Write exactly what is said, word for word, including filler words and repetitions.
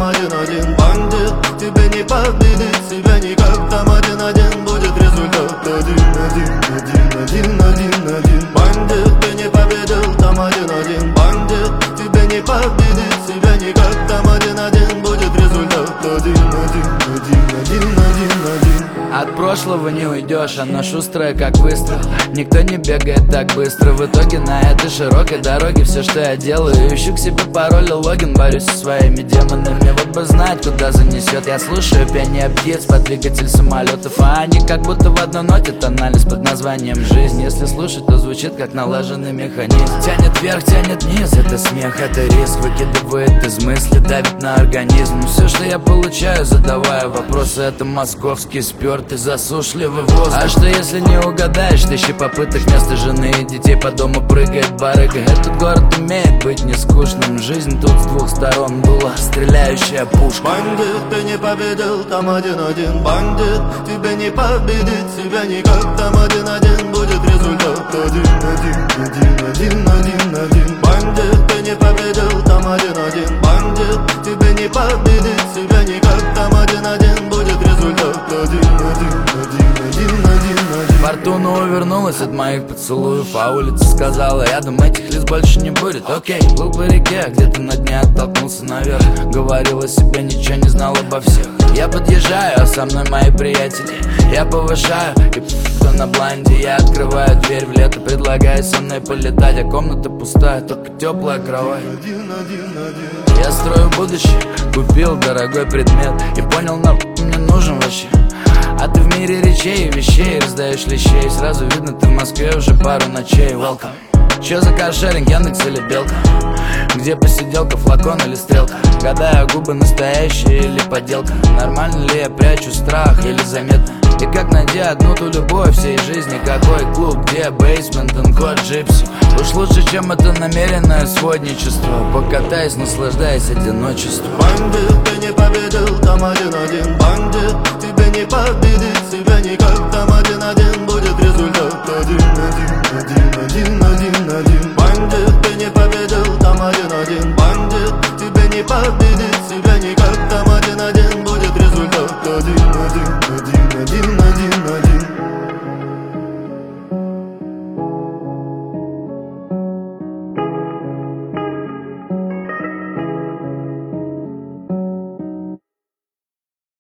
один-один. Бандит, тебе не победить, себя никак. Там один-один будет результат. Один-один, один-один, один-один. Бандит, ты не победил, там один-один. Бандит, тебе не победить, себя никак. Там один-один будет результат. Один-один, один-один, один-один. От прошлого не уйдешь, оно шустрое как выстрел. Никто не бегает так быстро. В итоге на этой широкой дороге все, что я делаю, ищу к себе пароль и логин, борюсь со своими демонами. Вот бы знать, куда занесет. Я слушаю пение птиц под двигатель самолетов, а они как будто в одной ноте тональность под названием жизнь. Если слушать, то звучит как налаженный механизм. Тянет вверх, тянет вниз, это смех, это риск. Выкидывает из мысли, давит на организм. Все, что я получаю, задавая вопросы, это московский спёртый засушливый воздух. А что если не угадаешь, тысячи попыток вместо жены и детей по дому прыгает барыга. Этот город умеет быть не скучным. Жизнь тут с двух сторон была стреляющая пушка. Бандит, ты не победил, там один-один. Бандит, тебе не победить, себя никак. Там один-один будет результат. Один-один, один-один, один-один. Бандит, ты не победил, там один-один. Бандит, тебе не победить, себя никак. Там один-один будет результат. Один-один, один-один, один-один. Фортуна увернулась от моих поцелуев, а улица сказала: рядом этих лиц больше не будет. Окей, был по реке, где-то на дне оттолкнулся наверх. Говорил о себе, ничего не знал обо всех. Я подъезжаю, а со мной мои приятели. Я повышаю, и кто на бланде. Я открываю дверь в лето, предлагаю со мной полетать. А комната пустая, только теплая кровать. Я строю будущее, купил дорогой предмет и понял, на мне нужен вообще. А ты в мире речей и вещей раздаешь лещей. Сразу видно, ты в Москве уже пару ночей. Welcome. Чё за каршеринг, Яндекс или Белка? Где посиделка, флакон или стрелка? Гадаю, губы настоящие или подделка? Нормально ли я прячу страх или заметно? И как найти одну ту любовь всей жизни? Какой клуб, где бейсмент, код джипси? Уж лучше, чем это намеренное сводничество. Покатайся, наслаждаясь одиночеством. Бандит, ты не победил, там один-один.